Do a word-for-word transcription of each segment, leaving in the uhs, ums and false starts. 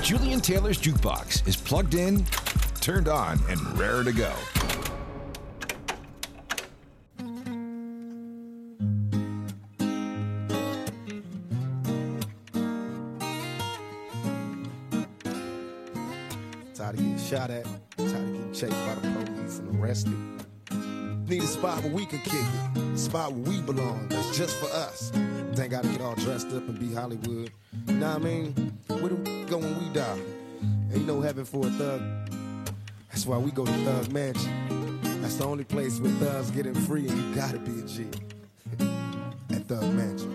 Julian Taylor's Jukebox is plugged in, turned on, and raring to go. Tired of getting shot at, tired of getting chased by the police and arrested. Need a spot where we can kick it, a spot where we belong, that's just for us. Ain't gotta get all dressed up and be Hollywood. You know what I mean? Where do we go when we die? Ain't no heaven for a thug. That's why we go to Thug Mansion. That's the only place where thugs getting free and you gotta be a G. At Thug Mansion.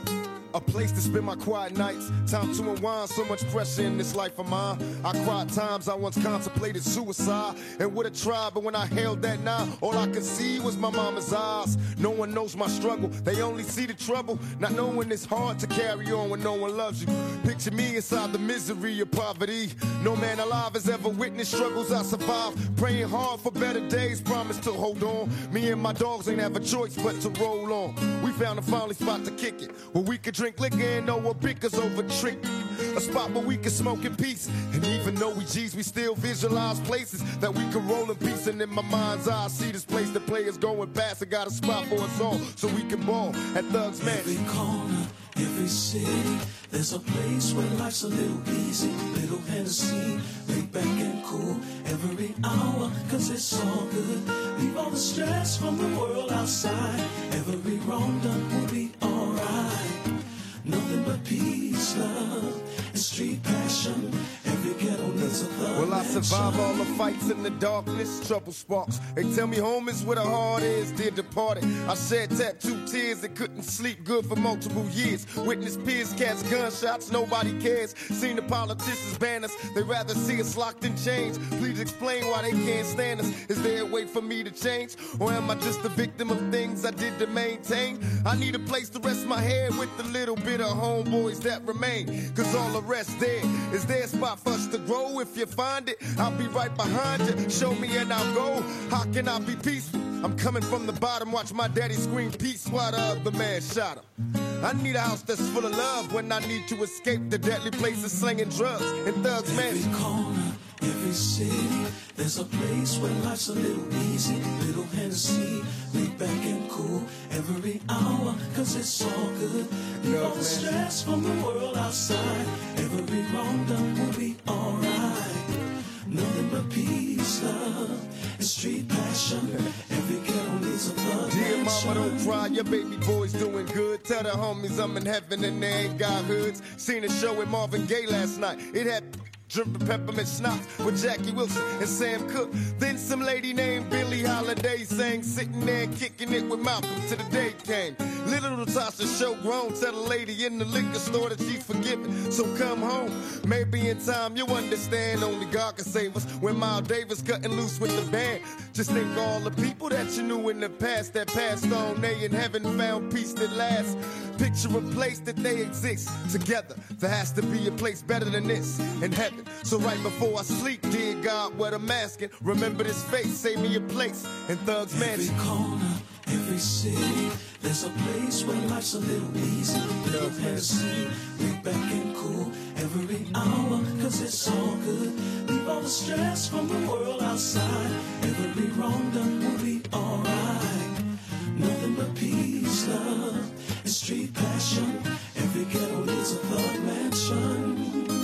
A place to spend my quiet nights, time to unwind, so much pressure in this life of mine. I cried times I once contemplated suicide and would have tried, but when I held that knife, all I could see was my mama's eyes. No one knows my struggle, they only see the trouble, not knowing it's hard to carry on when no one loves you. Picture me inside the misery of poverty. No man alive has ever witnessed struggles I survived. Praying hard for better days, promise to hold on. Me and my dogs ain't have a choice but to roll on. We found a finally spot to kick it, where we could drink liquor and know what bickers over trick. A spot where we can smoke in peace. And even though we G's, we still visualize places that we can roll in peace. And in my mind's eye, I see this place the players going past. I got a spot for us all so we can ball at Thug's Mansion. Every corner, every city, there's a place where life's a little easy. Little Hennessy, laid back and cool every hour, cause it's all good. Leave all the stress from the world outside. Every wrong done will be alright. Nothing but peace, love, and street passion. Every ghetto needs a thug. Will I survive all the fights in the darkness? Trouble sparks. They tell me home is where the heart is, dear departed. I shed tattooed tears and couldn't sleep good for multiple years. Witness peers catch gunshots, nobody cares. Seen the politicians ban us, they rather see us locked in chains. Please explain why they can't stand us. Is there a way for me to change? Or am I just a victim of things I did to maintain? I need a place to rest my head with a little bit of homeboys that remain. Cause all the rest there. Is there a spot for us to grow? If you find it, I'll be right behind you. Show me and I'll go. How can I be peaceful? I'm coming from the bottom, watch my daddy scream peace while the other man shot him. I need a house that's full of love when I need to escape the deadly places slinging drugs and Thug's Mansion. Every corner, every city, there's a place where life's a little easy. Little Hennessy, laid back and cool every hour, cause it's all good. Leave all the stress from the world outside. Every wrong done will be alright. Nothing but peace, love, and street passion. Every ghetto needs a thug. Dear mama, don't cry, your baby boy's doing good. Tell the homies I'm in heaven and they ain't got hoods. Seen a show with Marvin Gaye last night. It had dripping peppermint schnapps with Jackie Wilson and Sam Cooke. Then some lady named Billie Holiday sang, sitting there kicking it with Malcolm till the day came. Little Natasha show grown, tell the lady in the liquor store that she's forgiven, so come home. Maybe in time you'll understand, only God can save us. When Miles Davis cutting loose with the band, just think of all the people that you knew in the past that passed on. They in heaven found peace that lasts. Picture a place that they exist together. There has to be a place better than this in heaven. So right before I sleep, dear God, what I'm asking, remember this face, save me a place in Thug's Mansion. Every corner, every city, there's a place where life's a little easy. Little Hennessy, laid back and cool every hour, cause it's all good. Leave all the stress from the world outside. Every wrong done will be alright. Nothing but peace, love, and street passion. Every ghetto needs a Thug Mansion.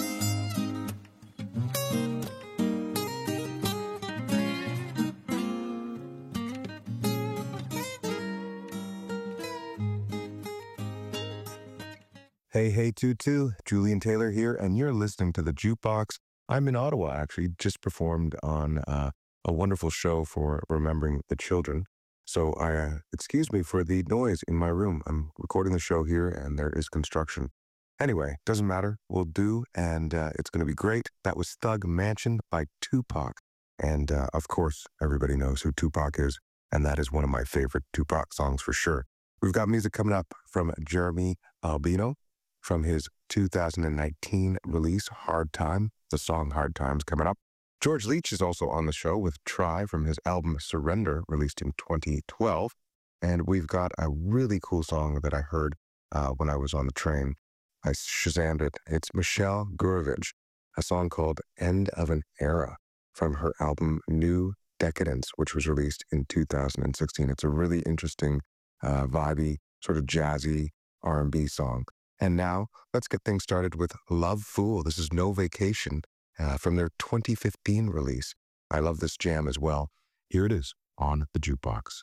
Hey, hey, Tutu, Julian Taylor here, and you're listening to The Jukebox. I'm in Ottawa, actually, just performed on uh, a wonderful show for Remembering the Children. So I uh, excuse me for the noise in my room. I'm recording the show here, and there is construction. Anyway, doesn't matter. We'll do, and uh, it's going to be great. That was Thug Mansion by Tupac. And, uh, of course, everybody knows who Tupac is, and that is one of my favorite Tupac songs for sure. We've got music coming up from Jeremy Albino, from his two thousand nineteen release, Hard Time. The song Hard Time's coming up. George Leach is also on the show with Try from his album Surrender, released in twenty twelve. And we've got a really cool song that I heard uh, when I was on the train. I Shazammed it. It's Michelle Gurevich, a song called End of an Era from her album New Decadence, which was released in two thousand sixteen. It's a really interesting, uh, vibey, sort of jazzy R and B song. And now, let's get things started with Love Fool. This is No Vacation uh, from their twenty fifteen release. I love this jam as well. Here it is on the Jukebox.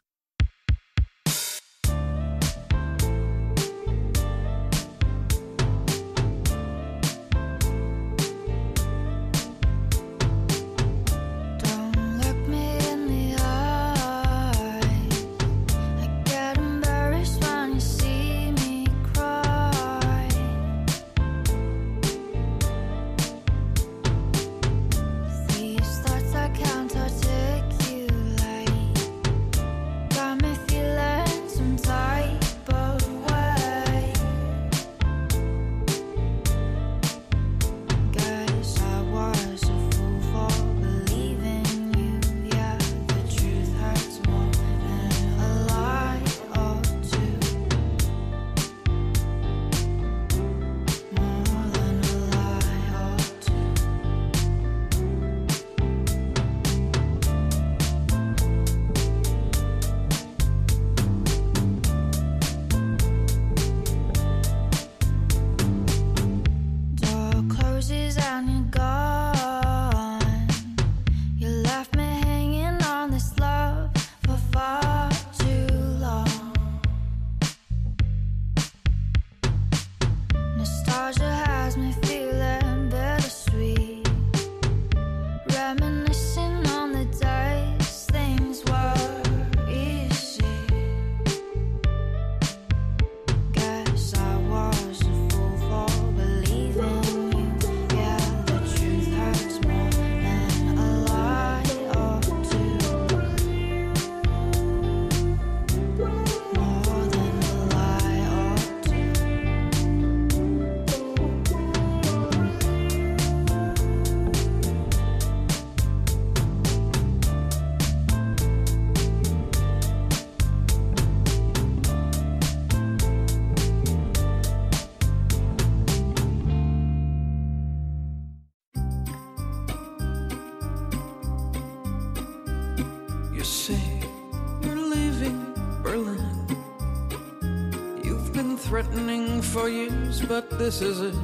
For years, but this is it.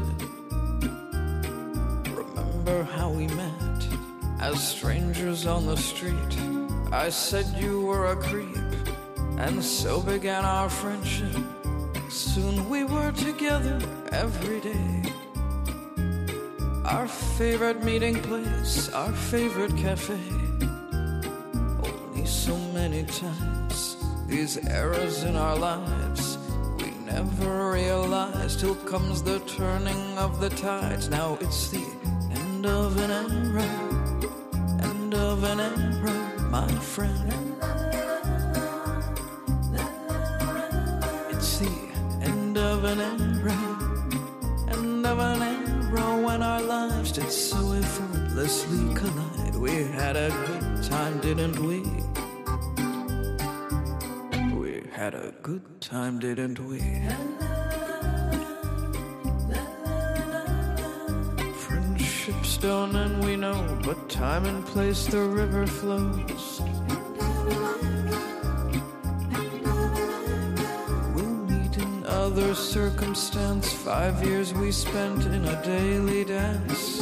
Remember how we met as strangers on the street. I said you were a creep, and so began our friendship. Soon we were together every day. Our favorite meeting place, our favorite cafe. Only so many times these eras in our lives never realized till comes the turning of the tides. Now it's the end of an era, end of an era, my friend. It's the end of an era, end of an era when our lives did so effortlessly collide. We had a good time, didn't we? Had a good time, didn't we? Friendship's done and we know, but time and place the river flows. We'll meet in other circumstance. Five years we spent in a daily dance.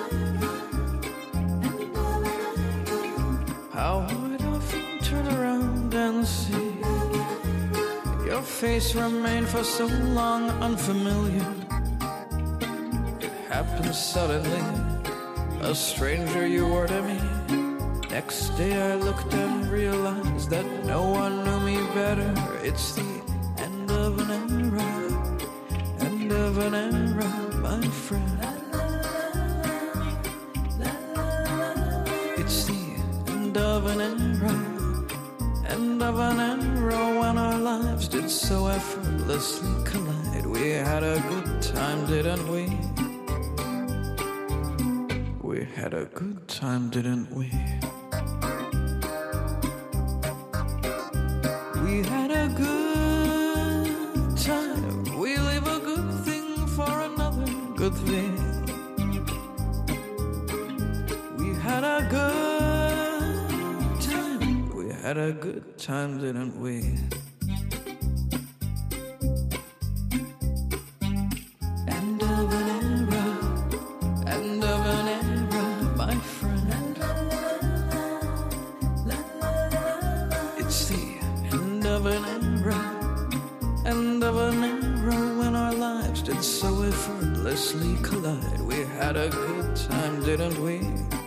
How I'd often turn around and see your face remained for so long unfamiliar. It happened suddenly, a stranger you were to me. Next day I looked and realized that no one knew me better. It's the end of an era, end of an era, my friend. It's the end of an era, end of an era when our lives did so effortlessly collide. We had a good time, didn't we? We had a good time, didn't we? We had a good time. We leave a good thing for another good thing. had a good time, didn't we? End of an era, end of an era, my friend. It's the end of an era, end of an era when our lives did so effortlessly collide. We had a good time, didn't we?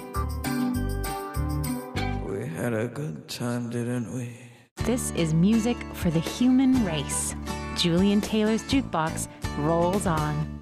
We had a good time, didn't we? This is music for the human race. Julian Taylor's Jukebox rolls on.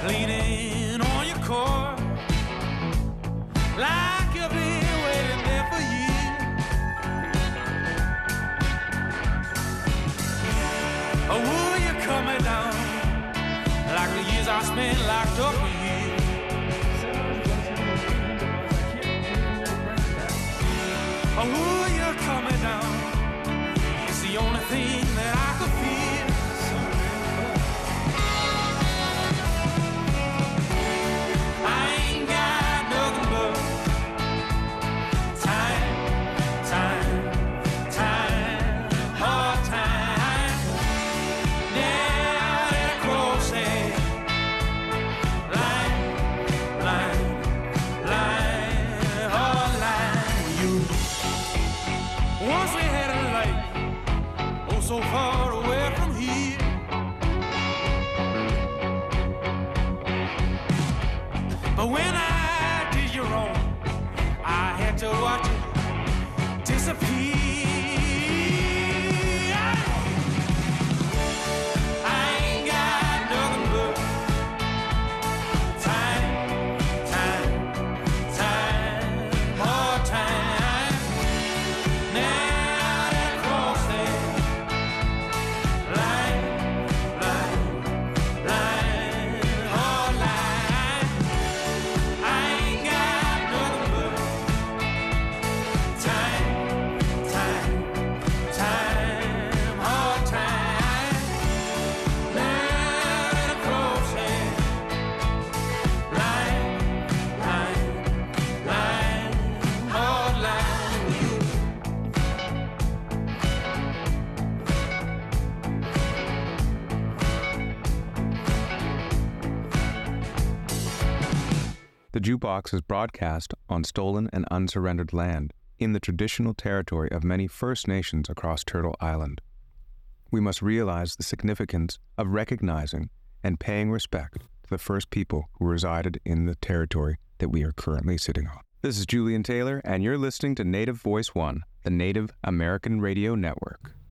leaning on your core, like you've been waiting there for years. Oh, will you coming down like the years I spent locked up with you? Oh, will you coming down? It's the only thing that I could feel. I ain't got nothing but time, time, time, hard time. Down at a crosshead, line, line, line, hard line. You. Once we had a life, oh so far away from here. But when I did you wrong, I had to watch it disappear. I ain't got nothing but time, time, time, hard time. Now that cross there, line, line, line, hard line. I ain't got nothing but time, time, time, hard time. Now that cross there, line, line, line, hard line. The Jukebox is broadcast on stolen and unsurrendered land in the traditional territory of many First Nations across Turtle Island. We must realize the significance of recognizing and paying respect to the first people who resided in the territory that we are currently sitting on. This is Julian Taylor, and you're listening to Native Voice One, the Native American Radio Network.